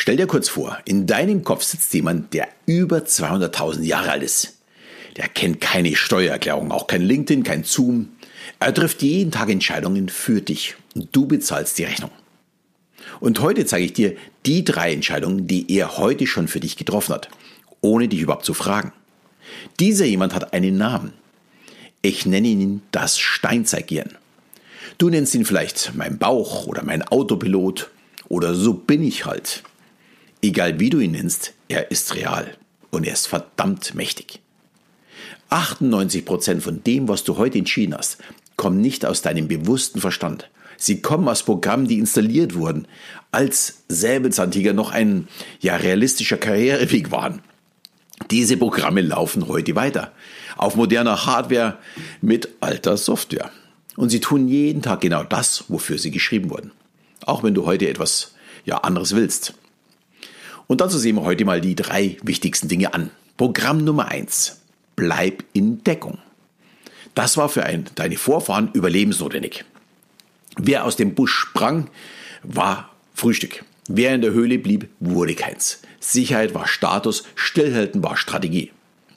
Stell dir kurz vor, in deinem Kopf sitzt jemand, der über 200.000 Jahre alt ist. Der kennt keine Steuererklärung, auch kein LinkedIn, kein Zoom. Er trifft jeden Tag Entscheidungen für dich und du bezahlst die Rechnung. Und heute zeige ich dir die 3 Entscheidungen, die er heute schon für dich getroffen hat, ohne dich überhaupt zu fragen. Dieser jemand hat einen Namen. Ich nenne ihn das Steinzeitgehirn. Du nennst ihn vielleicht mein Bauch oder mein Autopilot oder so bin ich halt. Egal wie du ihn nennst, er ist real und er ist verdammt mächtig. 98% von dem, was du heute entschieden hast, kommen nicht aus deinem bewussten Verstand. Sie kommen aus Programmen, die installiert wurden, als Säbelzahntiger noch ein realistischer Karriereweg waren. Diese Programme laufen heute weiter, auf moderner Hardware mit alter Software. Und sie tun jeden Tag genau das, wofür sie geschrieben wurden. Auch wenn du heute etwas anderes willst. Und dazu sehen wir heute mal die 3 wichtigsten Dinge an. Programm Nummer 1. Bleib in Deckung. Das war für deine Vorfahren überlebensnotwendig. Wer aus dem Busch sprang, war Frühstück. Wer in der Höhle blieb, wurde keins. Sicherheit war Status, Stillhalten war Strategie.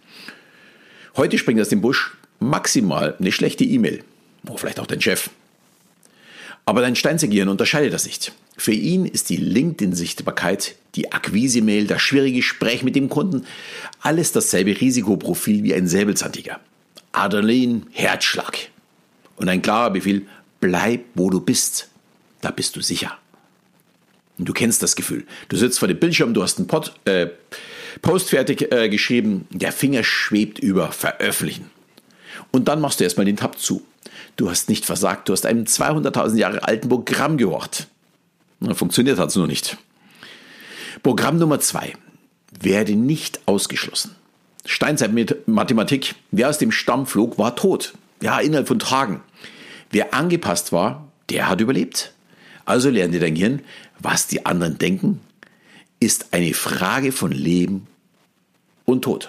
Heute springt aus dem Busch maximal eine schlechte E-Mail. Oder vielleicht auch dein Chef. Aber dein Steinzeitgehirn unterscheidet das nicht. Für ihn ist die LinkedIn-Sichtbarkeit, die Akquise-Mail, das schwierige Gespräch mit dem Kunden, alles dasselbe Risikoprofil wie ein Säbelzahntiger. Adrenalin, Herzschlag. Und ein klarer Befehl, bleib wo du bist. Da bist du sicher. Und du kennst das Gefühl. Du sitzt vor dem Bildschirm, du hast einen Post fertig geschrieben, der Finger schwebt über Veröffentlichen. Und dann machst du erstmal den Tab zu. Du hast nicht versagt, du hast einem 200.000 Jahre alten Programm gehorcht. Funktioniert hat es nur nicht. Programm Nummer 2. Werde nicht ausgeschlossen. Steinzeitmathematik, wer aus dem Stamm flog, war tot. Ja, innerhalb von Tagen. Wer angepasst war, der hat überlebt. Also lerne dir dein Gehirn, was die anderen denken, ist eine Frage von Leben und Tod.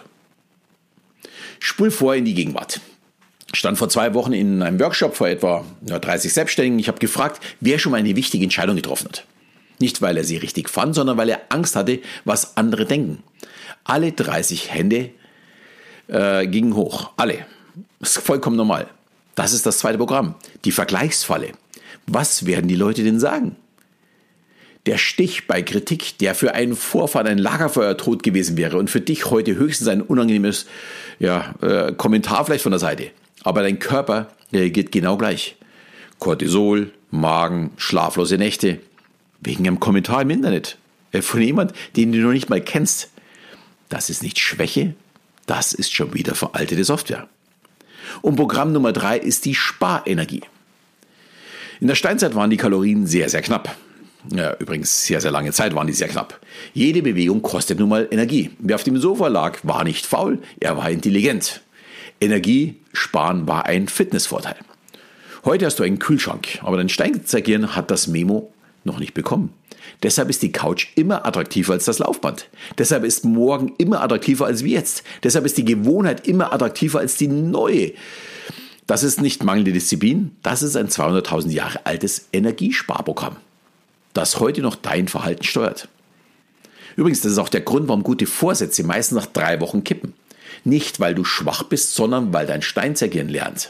Spul vor in die Gegenwart. Ich stand vor 2 Wochen in einem Workshop vor etwa 30 Selbstständigen. Ich habe gefragt, wer schon mal eine wichtige Entscheidung getroffen hat. Nicht, weil er sie richtig fand, sondern weil er Angst hatte, was andere denken. Alle 30 Hände gingen hoch. Alle. Das ist vollkommen normal. Das ist das 2. Programm. Die Vergleichsfalle. Was werden die Leute denn sagen? Der Stich bei Kritik, der für einen Vorfahren ein Lagerfeuer tot gewesen wäre und für dich heute höchstens ein unangenehmes Kommentar vielleicht von der Seite. Aber dein Körper reagiert genau gleich. Cortisol, Magen, schlaflose Nächte. Wegen einem Kommentar im Internet. Von jemand, den du noch nicht mal kennst. Das ist nicht Schwäche, das ist schon wieder veraltete Software. Und Programm Nummer 3 ist die Sparenergie. In der Steinzeit waren die Kalorien sehr, sehr knapp. Ja, übrigens, sehr, sehr lange Zeit waren die sehr knapp. Jede Bewegung kostet nun mal Energie. Wer auf dem Sofa lag, war nicht faul, er war intelligent. Energie sparen war ein Fitnessvorteil. Heute hast du einen Kühlschrank, aber dein Steinzeitgehirn hat das Memo noch nicht bekommen. Deshalb ist die Couch immer attraktiver als das Laufband. Deshalb ist morgen immer attraktiver als wie jetzt. Deshalb ist die Gewohnheit immer attraktiver als die neue. Das ist nicht mangelnde Disziplin, das ist ein 200.000 Jahre altes Energiesparprogramm, das heute noch dein Verhalten steuert. Übrigens, das ist auch der Grund, warum gute Vorsätze meistens nach 3 Wochen kippen. Nicht, weil du schwach bist, sondern weil dein Steinzeitgehirn lernt.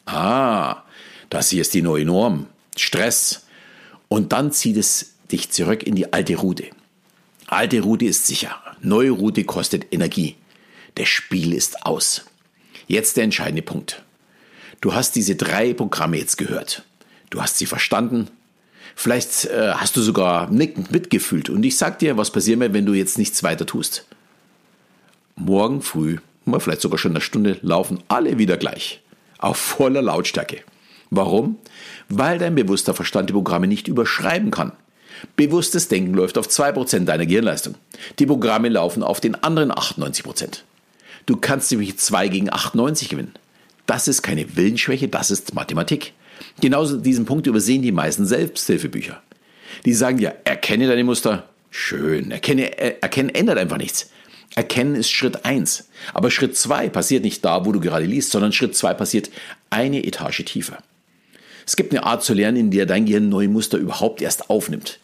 Das hier ist die neue Norm. Stress. Und dann zieht es dich zurück in die alte Route. Alte Route ist sicher. Neue Route kostet Energie. Das Spiel ist aus. Jetzt der entscheidende Punkt. Du hast diese 3 Programme jetzt gehört. Du hast sie verstanden. Vielleicht hast du sogar nickend mitgefühlt. Und ich sag dir, was passiert mir, wenn du jetzt nichts weiter tust. Morgen früh, vielleicht sogar schon eine Stunde, laufen alle wieder gleich. Auf voller Lautstärke. Warum? Weil dein bewusster Verstand die Programme nicht überschreiben kann. Bewusstes Denken läuft auf 2% deiner Gehirnleistung. Die Programme laufen auf den anderen 98%. Du kannst nämlich 2 gegen 98 gewinnen. Das ist keine Willensschwäche, das ist Mathematik. Genauso diesen Punkt übersehen die meisten Selbsthilfebücher. Die sagen dir, erkenne deine Muster. Schön, erkennen ändert einfach nichts. Erkennen ist Schritt 1. Aber Schritt 2 passiert nicht da, wo du gerade liest, sondern Schritt 2 passiert eine Etage tiefer. Es gibt eine Art zu lernen, in der dein Gehirn neue Muster überhaupt erst aufnimmt.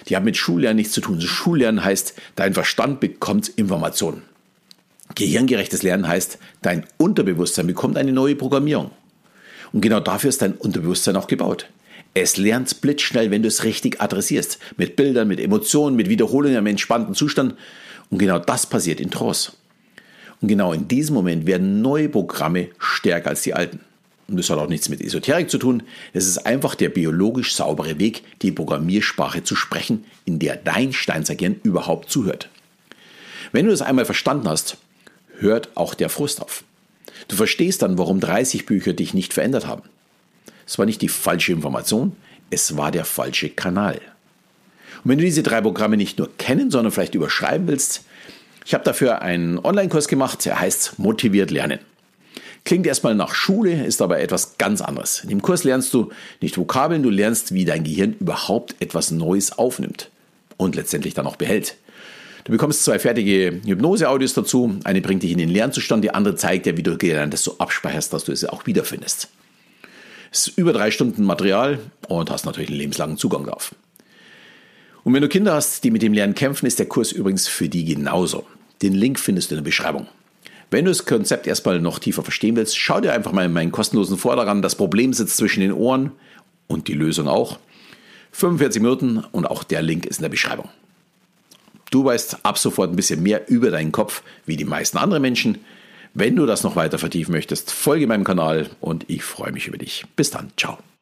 die haben mit Schullernen nichts zu tun. Schullernen heißt, dein Verstand bekommt Informationen. Gehirngerechtes Lernen heißt, dein Unterbewusstsein bekommt eine neue Programmierung. Und genau dafür ist dein Unterbewusstsein auch gebaut. Es lernt blitzschnell, wenn du es richtig adressierst. Mit Bildern, mit Emotionen, mit Wiederholungen im entspannten Zustand. Und genau das passiert in Trance. Und genau in diesem Moment werden neue Programme stärker als die alten. Und das hat auch nichts mit Esoterik zu tun. Es ist einfach der biologisch saubere Weg, die Programmiersprache zu sprechen, in der dein Steinzeitgehirn überhaupt zuhört. Wenn du das einmal verstanden hast, hört auch der Frust auf. Du verstehst dann, warum 30 Bücher dich nicht verändert haben. Es war nicht die falsche Information, es war der falsche Kanal. Und wenn du diese 3 Programme nicht nur kennen, sondern vielleicht überschreiben willst, ich habe dafür einen Online-Kurs gemacht, der heißt Motiviert Lernen. Klingt erstmal nach Schule, ist aber etwas ganz anderes. In dem Kurs lernst du nicht Vokabeln, du lernst, wie dein Gehirn überhaupt etwas Neues aufnimmt und letztendlich dann auch behält. Du bekommst 2 fertige Hypnose-Audios dazu. Eine bringt dich in den Lernzustand, die andere zeigt dir, wie du Gelerntes so abspeicherst, dass du es auch wiederfindest. Es ist über 3 Stunden Material und hast natürlich einen lebenslangen Zugang drauf. Und wenn du Kinder hast, die mit dem Lernen kämpfen, ist der Kurs übrigens für die genauso. Den Link findest du in der Beschreibung. Wenn du das Konzept erstmal noch tiefer verstehen willst, schau dir einfach mal meinen kostenlosen Vortrag an. Das Problem sitzt zwischen den Ohren und die Lösung auch. 45 Minuten und auch der Link ist in der Beschreibung. Du weißt ab sofort ein bisschen mehr über deinen Kopf, wie die meisten anderen Menschen. Wenn du das noch weiter vertiefen möchtest, folge meinem Kanal und ich freue mich über dich. Bis dann, ciao.